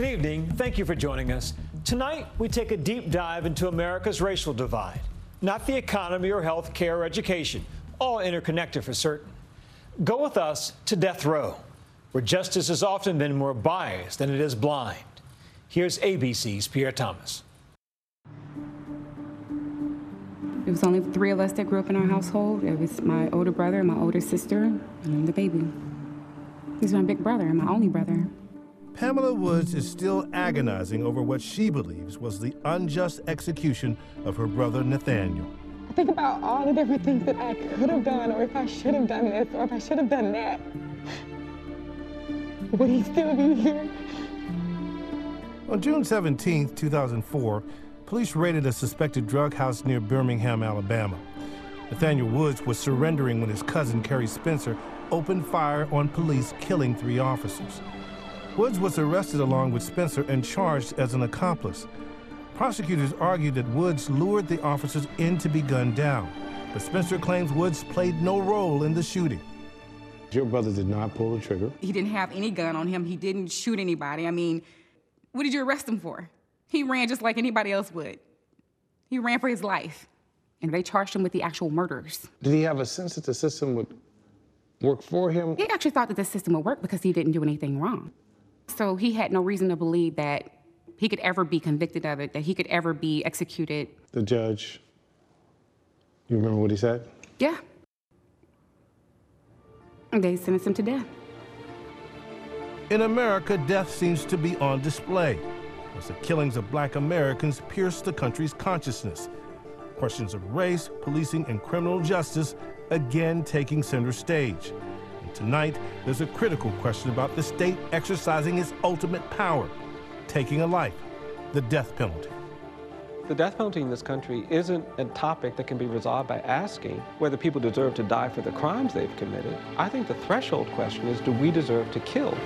Good evening. Thank you for joining us. Tonight, we take a deep dive into America's racial divide. Not the economy or health care or education, all interconnected for certain. Go with us to death row, where justice has often been more biased than it is blind. Here's ABC's Pierre Thomas. It was only 3 of us that grew up in our household. It was my older brother, my older sister, and the baby. He's my big brother and my only brother. Pamela Woods is still agonizing over what she believes was the unjust execution of her brother Nathaniel. I think about all the different things that I could have done, or if I should have done this, or if I should have done that. Would he still be here? On June 17, 2004, police raided a suspected drug house near Birmingham, Alabama. Nathaniel Woods was surrendering when his cousin, Kerry Spencer, opened fire on police, killing 3 officers. Woods was arrested along with Spencer and charged as an accomplice. Prosecutors argued that Woods lured the officers in to be gunned down, but Spencer claims Woods played no role in the shooting. Your brother did not pull the trigger. He didn't have any gun on him. He didn't shoot anybody. I mean, what did you arrest him for? He ran just like anybody else would. He ran for his life, and they charged him with the actual murders. Did he have a sense that the system would work for him? He actually thought that the system would work because he didn't do anything wrong. So he had no reason to believe that he could ever be convicted of it, that he could ever be executed. The judge, you remember what he said? Yeah. And they sentenced him to death. In America, death seems to be on display as the killings of Black Americans pierce the country's consciousness. Questions of race, policing, and criminal justice again taking center stage. And tonight, there's a critical question about the state exercising its ultimate power, taking a life, the death penalty. The death penalty in this country isn't a topic that can be resolved by asking whether people deserve to die for the crimes they've committed. I think the threshold question is, do we deserve to kill?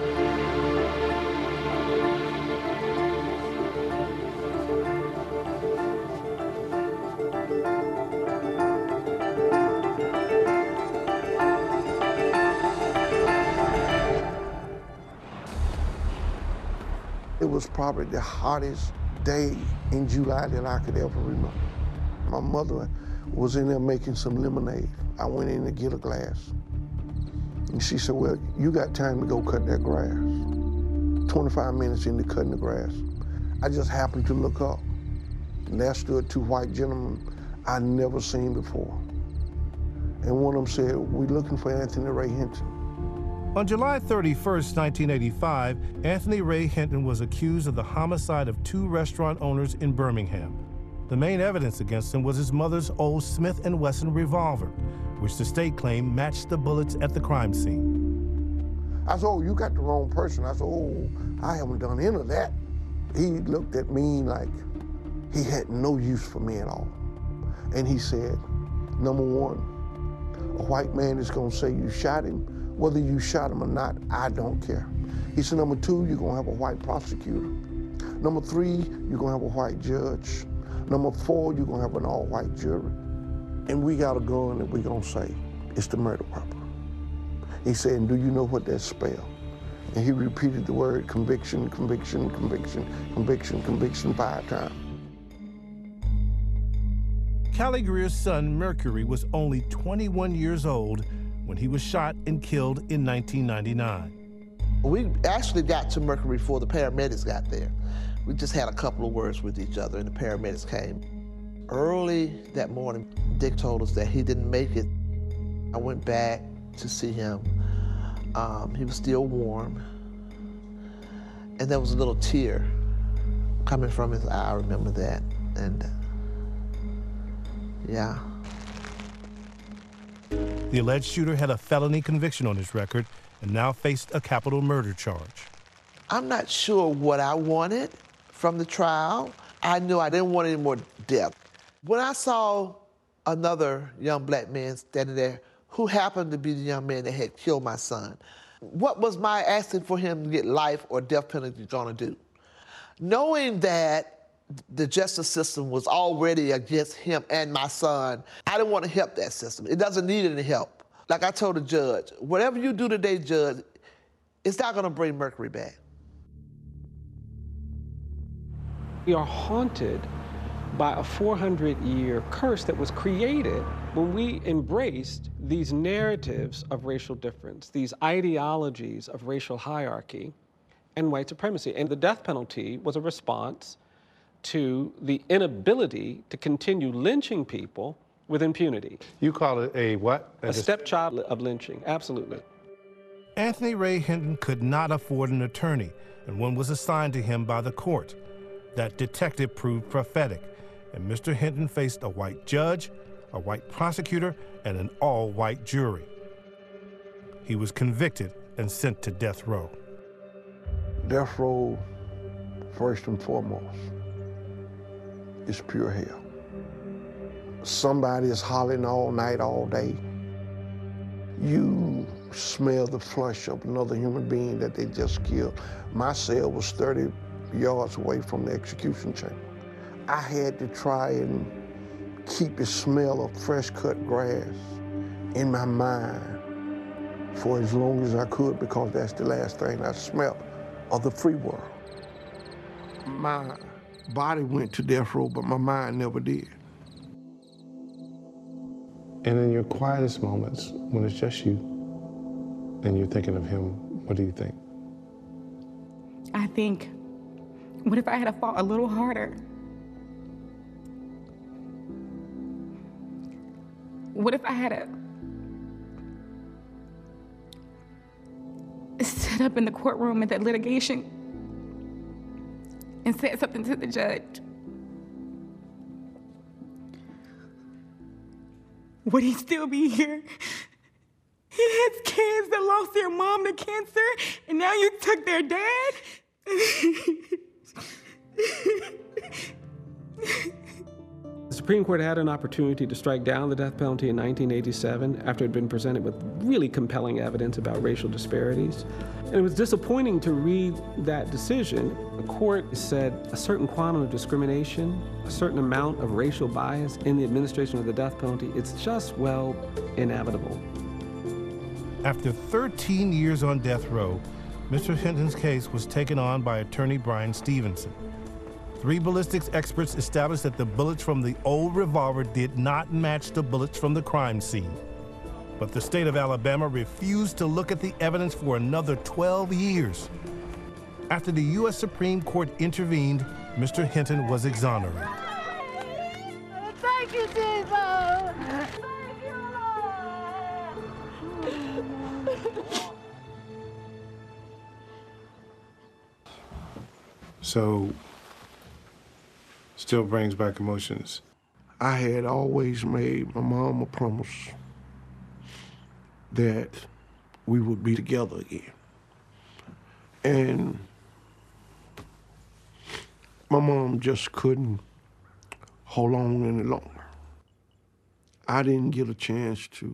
It was probably the hottest day in July that I could ever remember. My mother was in there making some lemonade. I went in to get a glass. And she said, well, you got time to go cut that grass. 25 minutes into cutting the grass, I just happened to look up. And there stood 2 white gentlemen I'd never seen before. And one of them said, we're looking for Anthony Ray Hinton. On July 31st, 1985, Anthony Ray Hinton was accused of the homicide of 2 restaurant owners in Birmingham. The main evidence against him was his mother's old Smith & Wesson revolver, which the state claimed matched the bullets at the crime scene. I said, oh, you got the wrong person. I said, oh, I haven't done any of that. He looked at me like he had no use for me at all. And he said, number 1, a white man is gonna say you shot him. Whether you shot him or not, I don't care. He said, number 2, you're gonna have a white prosecutor. Number 3, you're gonna have a white judge. Number 4, you're gonna have an all-white jury. And we got a gun that we're gonna say, it's the murder weapon. He said, and do you know what that spells? And he repeated the word conviction, conviction, conviction, conviction, conviction 5 times. Callie Greer's son, Mercury, was only 21 years old when he was shot and killed in 1999. We actually got to Mercury before the paramedics got there. We just had a couple of words with each other and the paramedics came. Early that morning, Dick told us that he didn't make it. I went back to see him. He was still warm. And there was a little tear coming from his eye, I remember that. And yeah. The alleged shooter had a felony conviction on his record and now faced a capital murder charge. I'm not sure what I wanted from the trial. I knew I didn't want any more death. When I saw another young Black man standing there who happened to be the young man that had killed my son, what was my asking for him to get life or death penalty gonna do? Knowing that the justice system was already against him and my son, I didn't want to help that system. It doesn't need any help. Like I told the judge, whatever you do today, Judge, it's not gonna bring Mercury back. We are haunted by a 400-year curse that was created when we embraced these narratives of racial difference, these ideologies of racial hierarchy and white supremacy. And the death penalty was a response to the inability to continue lynching people with impunity. You call it a what? A stepchild of lynching, absolutely. Anthony Ray Hinton could not afford an attorney, and one was assigned to him by the court. That detective proved prophetic, and Mr. Hinton faced a white judge, a white prosecutor, and an all-white jury. He was convicted and sent to death row. Death row, first and foremost, is pure hell. Somebody is hollering all night, all day. You smell the flesh of another human being that they just killed. My cell was 30 yards away from the execution chamber. I had to try and keep the smell of fresh cut grass in my mind for as long as I could, because that's the last thing I smelled of the free world. My body went to death row, but my mind never did. And in your quietest moments, when it's just you and you're thinking of him, what do you think? I think, what if I had fought a little harder? What if I had stood up in the courtroom at that litigation and said something to the judge? Would he still be here? He has kids that lost their mom to cancer, and now you took their dad? The Supreme Court had an opportunity to strike down the death penalty in 1987 after it had been presented with really compelling evidence about racial disparities. And it was disappointing to read that decision. The court said a certain quantum of discrimination, a certain amount of racial bias in the administration of the death penalty, it's just, well, inevitable. After 13 years on death row, Mr. Hinton's case was taken on by attorney Brian Stevenson. 3 ballistics experts established that the bullets from the old revolver did not match the bullets from the crime scene. But the state of Alabama refused to look at the evidence for another 12 years. After the U.S. Supreme Court intervened, Mr. Hinton was exonerated. Thank you, Jesus! So, still brings back emotions. I had always made my mom a promise that we would be together again. And my mom just couldn't hold on any longer. I didn't get a chance to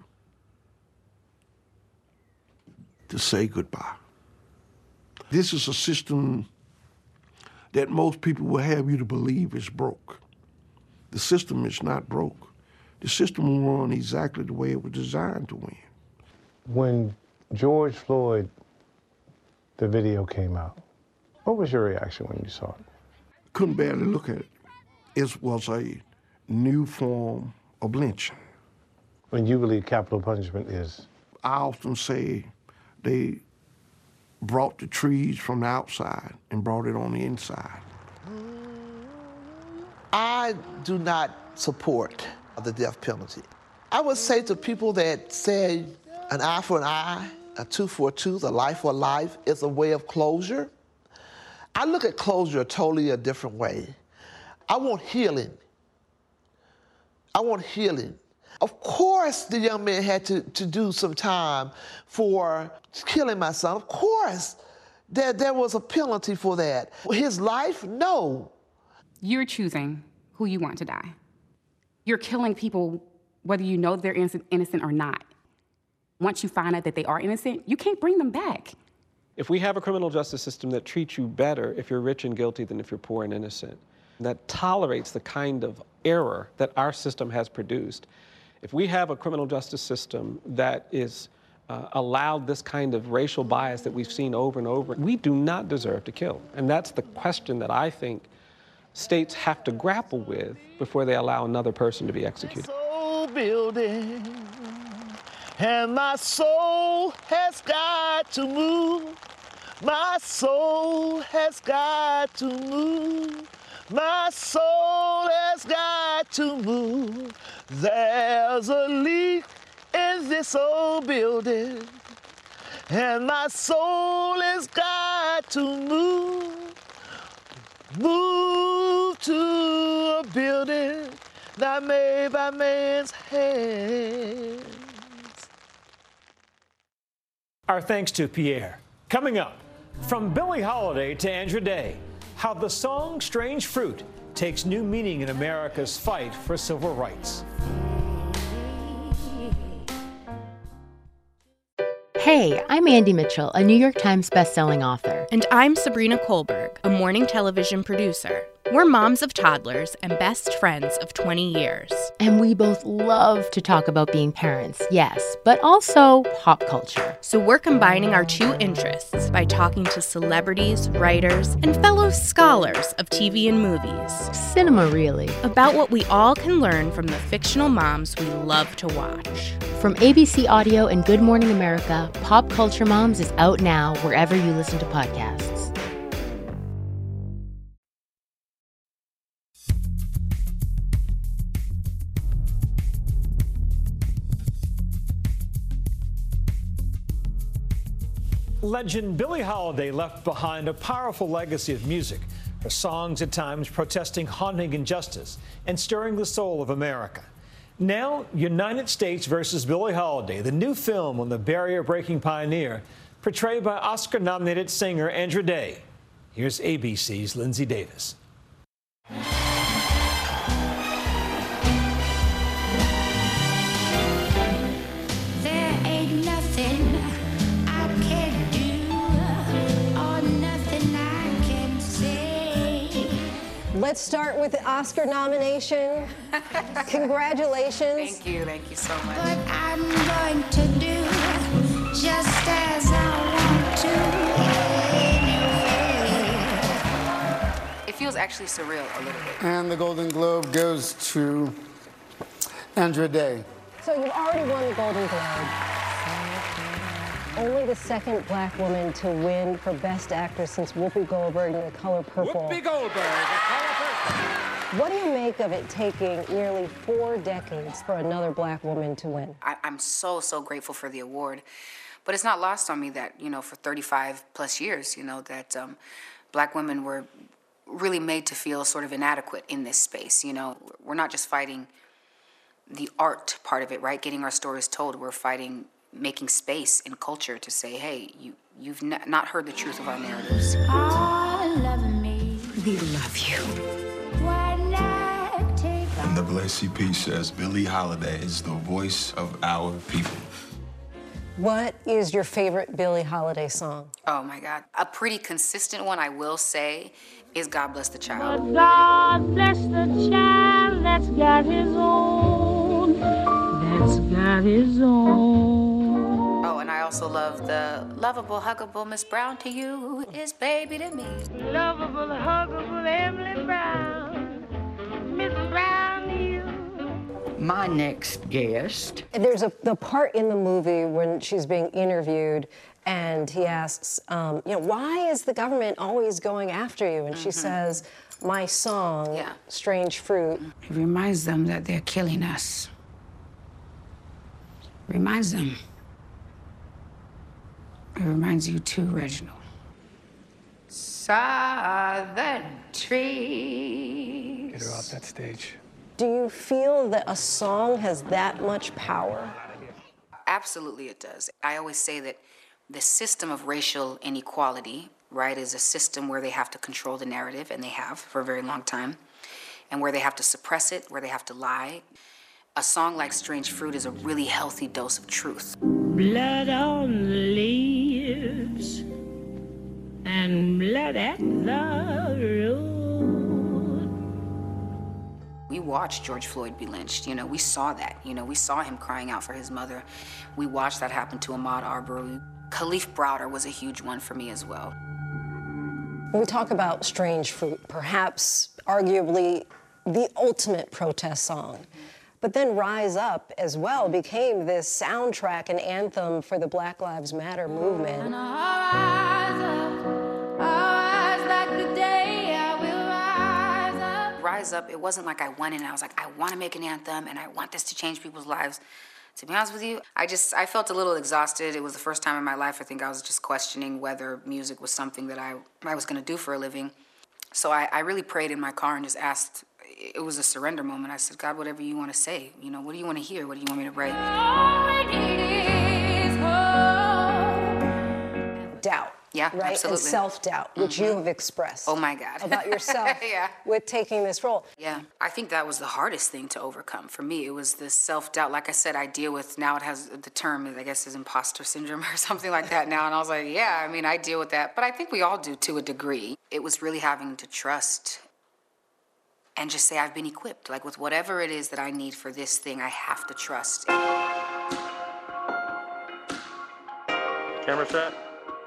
say goodbye. This is a system that most people will have you to believe is broke. The system is not broke. The system will run exactly the way it was designed to win. When George Floyd, the video came out, what was your reaction when you saw it? Couldn't barely look at it. It was a new form of lynching. When you believe capital punishment is? I often say they brought the trees from the outside and brought it on the inside. I do not support the death penalty. I would say to people that say an eye for an eye, a tooth for a tooth, a life for a life is a way of closure. I look at closure totally a different way. I want healing. I want healing. Of course, the young man had to do some time for killing my son. Of course, there was a penalty for that. His life, no. You're choosing who you want to die. You're killing people whether you know they're innocent or not. Once you find out that they are innocent, you can't bring them back. If we have a criminal justice system that treats you better if you're rich and guilty than if you're poor and innocent, that tolerates the kind of error that our system has produced, if we have a criminal justice system that is allowed this kind of racial bias that we've seen over and over, we do not deserve to kill. And that's the question that I think states have to grapple with before they allow another person to be executed. Soul building, and my soul has got to move. My soul has got to move. My soul has got to move. There's a leak in this old building, and my soul has got to move. Move to a building not made by man's hands. Our thanks to Pierre. Coming up, from Billie Holiday to Andra Day, how the song Strange Fruit takes new meaning in America's fight for civil rights. Hey, I'm Andy Mitchell, a New York Times bestselling author. And I'm Sabrina Kohlberg, a morning television producer. We're moms of toddlers and best friends of 20 years. And we both love to talk about being parents, yes, but also pop culture. So we're combining our two interests by talking to celebrities, writers, and fellow scholars of TV and movies. Cinema, really. About what we all can learn from the fictional moms we love to watch. From ABC Audio and Good Morning America, Pop Culture Moms is out now wherever you listen to podcasts. Legend Billie Holiday left behind a powerful legacy of music, her songs at times protesting haunting injustice and stirring the soul of America. Now, United States versus Billie Holiday, the new film on the barrier-breaking pioneer, portrayed by Oscar-nominated singer Andra Day. Here's ABC's Lindsay Davis. Let's start with the Oscar nomination. Congratulations. Thank you so much. But I'm going to do just as I want to. It feels actually surreal a little bit. And the Golden Globe goes to Andra Day. So you've already won the Golden Globe. Only the second black woman to win for Best Actress since Whoopi Goldberg in The Color Purple. Whoopi Goldberg, The Color Purple. What do you make of it taking nearly 4 decades for another black woman to win? I'm so grateful for the award. But it's not lost on me that, for 35 plus years, that black women were really made to feel sort of inadequate in this space. We're not just fighting the art part of it, right? Getting our stories told. We're fighting making space in culture to say, hey, you've not heard the truth of our narratives. All loving me. We love you. When I take And the NAACP says Billie Holiday is the voice of our people. What is your favorite Billie Holiday song? Oh my God. A pretty consistent one, I will say, is God Bless the Child. But God bless the child that's got his own. That's got his own. Oh, and I also love the lovable, huggable Miss Brown to you is baby to me. Lovable, huggable Emily Brown. Miss Brown to you. My next guest. There's the part in the movie when she's being interviewed and he asks, why is the government always going after you? And she says, my song, Strange Fruit. It reminds them that they're killing us. Reminds them. It reminds you too, Reginald. Southern trees. Get her off that stage. Do you feel that a song has that much power? Absolutely it does. I always say that the system of racial inequality, right, is a system where they have to control the narrative, and they have for a very long time, and where they have to suppress it, where they have to lie. A song like Strange Fruit is a really healthy dose of truth. Blood on the leaves and blood at the road. We watched George Floyd be lynched. We saw that. We saw him crying out for his mother. We watched that happen to Ahmaud Arbery. Khalif Browder was a huge one for me as well. When we talk about Strange Fruit, perhaps arguably the ultimate protest song. But then Rise Up as well became this soundtrack and anthem for the Black Lives Matter movement. Rise Up, it wasn't like I went in and I was like, I want to make an anthem and I want this to change people's lives. To be honest with you, I felt a little exhausted. It was the first time in my life I think I was just questioning whether music was something that I was going to do for a living. So I really prayed in my car and just asked. It was a surrender moment. I said, God, whatever you want to say, you know, what do you want to hear? What do you want me to write? Doubt. Yeah, right? absolutely. And self-doubt, which you have expressed. Oh, my God. About yourself yeah. with taking this role. Yeah, I think that was the hardest thing to overcome for me. It was this self-doubt. Like I said, I deal with, now it has the term, I guess, is imposter syndrome or something like that now. And I was like, yeah, I mean, I deal with that. But I think we all do to a degree. It was really having to trust and just say, I've been equipped. Like with whatever it is that I need for this thing, I have to trust. Camera set.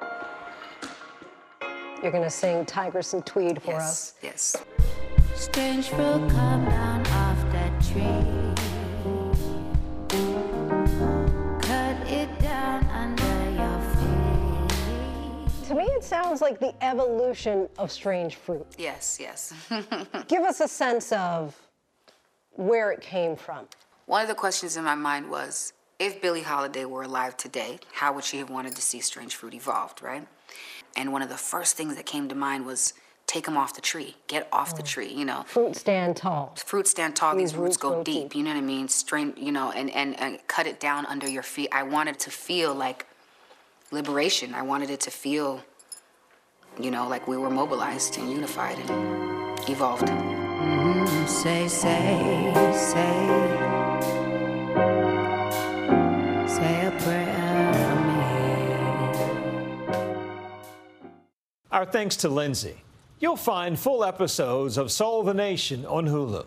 You're going to sing Tigress and Tweed for us. Yes. Strange fruit come down off that tree. Cut it down under your feet. To me, it sounds like the evolution of Strange Fruit. Yes, yes. Give us a sense of where it came from. One of the questions in my mind was, if Billie Holiday were alive today, how would she have wanted to see Strange Fruit evolved, right? And one of the first things that came to mind was take them off the tree, get off the tree, you know. Fruit stand tall. Fruit stand tall, these roots go deep, you know what I mean? Straight, you know, and cut it down under your feet. I wanted to feel like liberation. I wanted it to feel, you know, like we were mobilized and unified and evolved. Say a prayer for me. Our thanks to Lindsay. You'll find full episodes of Soul of the Nation on Hulu.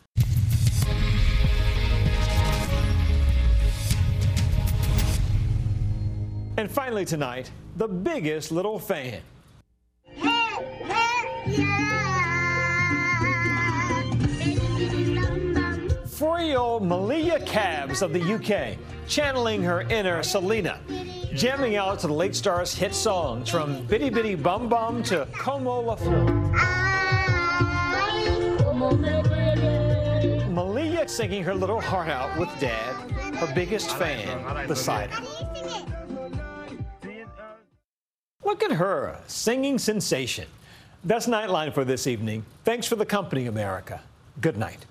And finally tonight, the biggest little fan. 4-year-old Malia Cabs of the UK, channeling her inner Selena, jamming out to the late star's hit songs from Bitty Bitty Bum Bum to Como La Flor. Malia singing her little heart out with Dad, her biggest fan, beside her. Look at her, singing sensation. That's Nightline for this evening. Thanks for the company, America. Good night.